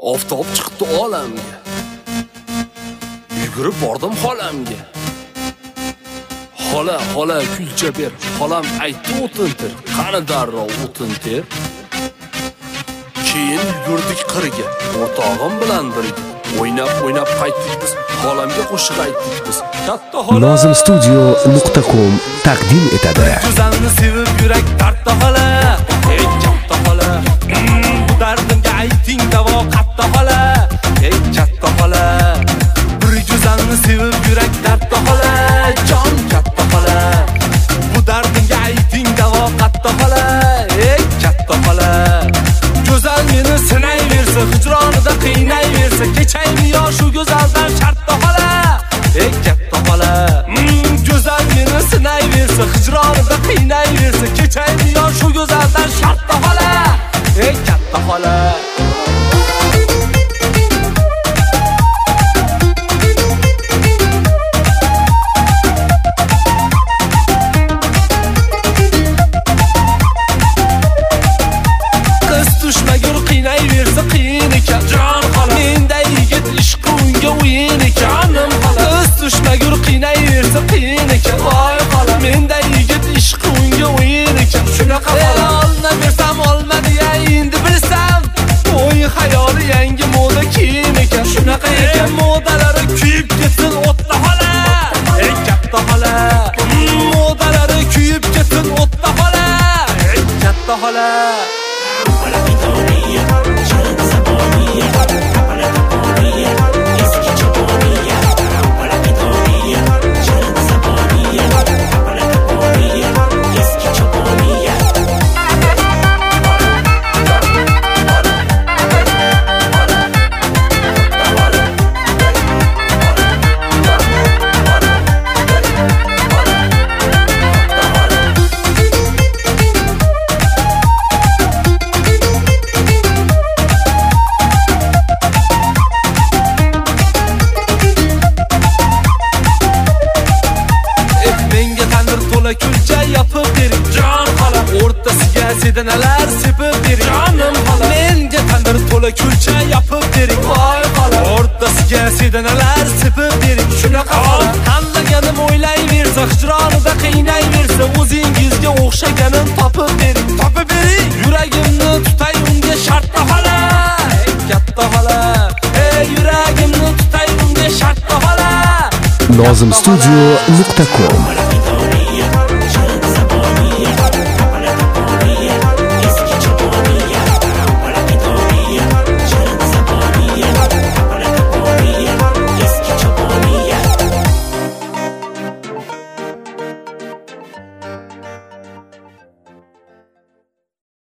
Oftob chiqdi olamga. Yugurib bordim xolamga. Xola kulcha ber. Xolam aytdi o'tintir. Qani darrov o'tintir. Keyin yugurdik qirga. O'rtog'im bilan birga. O'ynab qaytdik biz. Xolamga qo'shiq aytdik biz. Katta xola nozimstudio.com taqdim etadi. Go'zalni sevib yurak tartda xola. Ey katta xola. Bu dardimga ayting davo katta xola. Ey katta xola. Bir go'zalni sevib yurak tartda xola. Jon katta xola. Bu dardimga ayting davo katta xola. Ey katta xola. Go'zal meni sinayversa, hijronida qiynayversa, kechaymi yo shu go'zaldan shartda xola. Ey katta xola. Go'zal meni sinayversa, hijronida qiynayversa, kechaymi yo shu go'zaldan shartda xola. Ey katta xola. Qiynayversa qiyin ekan jon xola. Menday yigit ishq unga o'yin ekan jonim xola. O'z tushmagur qiynayversa qiyin ekan voy xola. Menday yigit ishq unga o'yin ekan shunaqa xola. Olmaversam olmadi ya endi bilsam. O'yin xayoli yangi moda kiyim ekan shunaqa ekan. Modalari kuyib ketsin o'tda xola. Ey katta xola. Modalari kuyib ketsin o'tda xola. Ey katta xola. Kulcha yapib bering jon xola. O'rtasiga sedanalar sepib bering jonim xola. Menga tandir to'la kulcha yapib bering voy xola. O'rtasiga sedanalar sepib bering shunaqa xola. Tanlaganim o'ylayversa, hijronida qiynayversa, o'zingizga o'xshaganim topib bering. Topib bering. Yuragimni tutay unga shartda xola. Ey katta xola. Ey yuragimni tutay unga shartda xola. nozimstudio.com